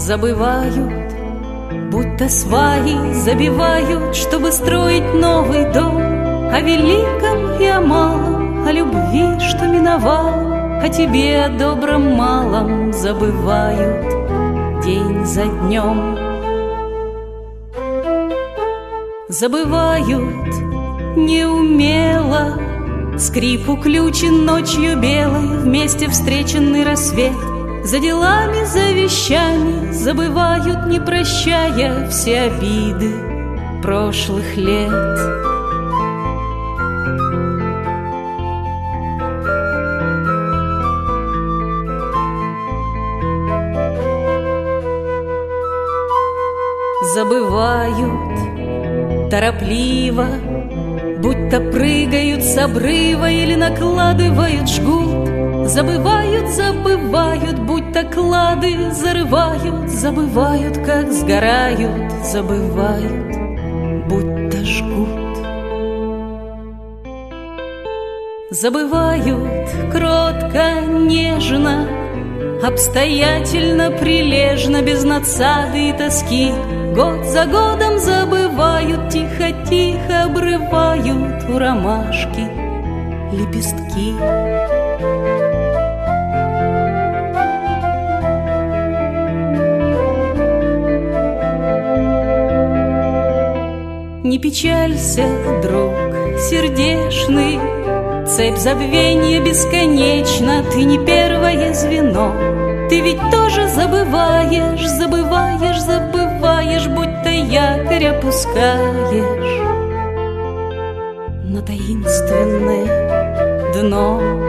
забывают, будто сваи забивают, чтобы строить новый дом. О великом и о малом, о любви, что миновало, о тебе, о добром малом забывают день за днем. Забывают неумело скрипу ключен ночью белой, вместе встреченный рассвет. За делами, за вещами забывают, не прощая, все обиды прошлых лет. Забывают торопливо, будто прыгают с обрыва или накладывают жгут. Забывают, забывают, будто клады зарывают. Забывают, как сгорают, забывают, будто жгут. Забывают кротко, нежно, обстоятельно, прилежно, без надсады и тоски. Год за годом забывают, тихо-тихо обрывают у ромашки лепестки. Не печалься, друг сердечный, цепь забвенья бесконечна, ты не первое звено. Ты ведь тоже забываешь, забываешь, забываешь, будто якорь опускаешь на таинственное дно.